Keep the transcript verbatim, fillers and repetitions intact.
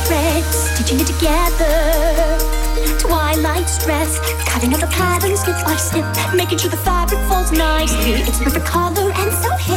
thread, stitching it together. Twilight's dress, cutting out the patterns snip by snip, making sure the fabric falls nicely. It's perfect color and so hip.